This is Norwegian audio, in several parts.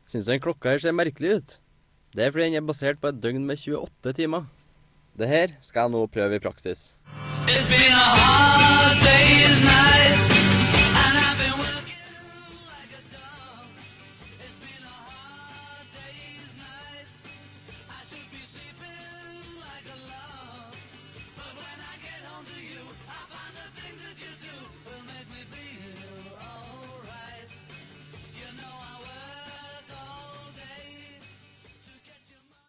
Synes du den klokka her ser merkelig ut? Det er fordi den er basert på et døgn med 28 timer. Det her skal jeg nå prøve i praksis. It's been a hard day's night, and I've been working like a dog. It's been a hard day's night. I should be sleeping like a log, but when I get home to you, I find the things that you do will make me feel alright. You know I work all day to get your money.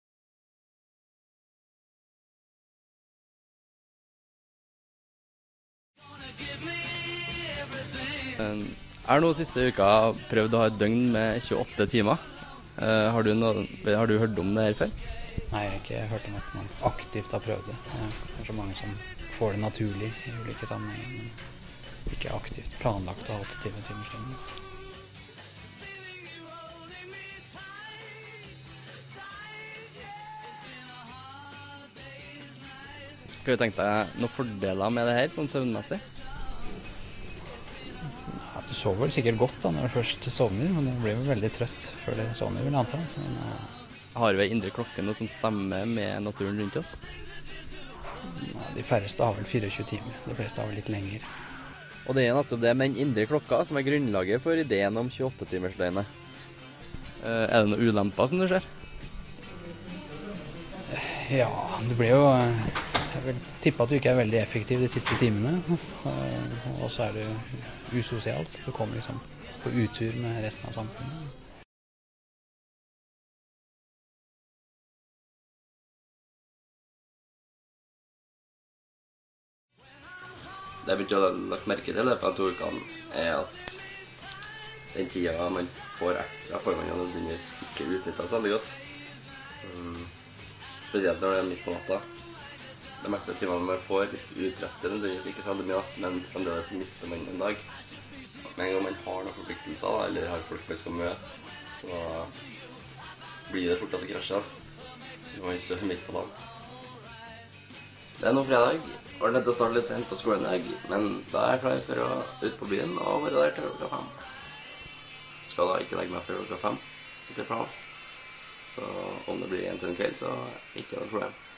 Gonna give me everything. Jeg har nå siste uka prøvd å ha et døgn med 28 timer. Har du hørt om det her før? Nei, jeg har ikke hørt om at man aktivt har prøvd det. Det er kanskje mange som får det naturlig i ulike sammenhenger, men ikke aktivt planlagt å ha 28 timers døgn. Skal du tenke deg noen fordeler med det her, sånn søvnmessig? Ja, du sover vel sikkert godt da når du først sovner, men du blir jo veldig trøtt før du sovner, vil jeg anta. Men, Har vi en indre klokke noe som stemmer med naturen rundt oss? de færreste har vel 24 timer, de fleste har vel litt lenger. Og det er nettopp det med den indre klokka som er grunnlaget for ideen om 28-timersdøgnet. Er det noen ulemper som du ser? Ja, det blir jo... Jeg vil tippe at du ikke er veldig effektiv de siste timene, og så er du usosialt. Du kommer liksom på utur med resten av samfunnet. Det jeg begynte å ha lagt merke til på de 2 ukene, er at den tida man får ekstra, får man jo nødvendigvis ikke utnyttet så veldig godt. Spesielt når det er midt på natta. De ekstra timene man får utretter nødvendigvis ikke så veldig mye, men fremdeles mister man en dag. Men en gang man har noen forpliktelser, eller har folk man skal møte, så blir det fort at det krasjer når man står midt på dagen. Det er nå fredag, og jeg er nødt til å starte litt sent på skolen i dag, men da er jeg klar for å ut på byen og være der til klokka 5. Skal da ikke legge meg før klokka 5 til planen, så om det blir en sen kveld, så ikke noe problem.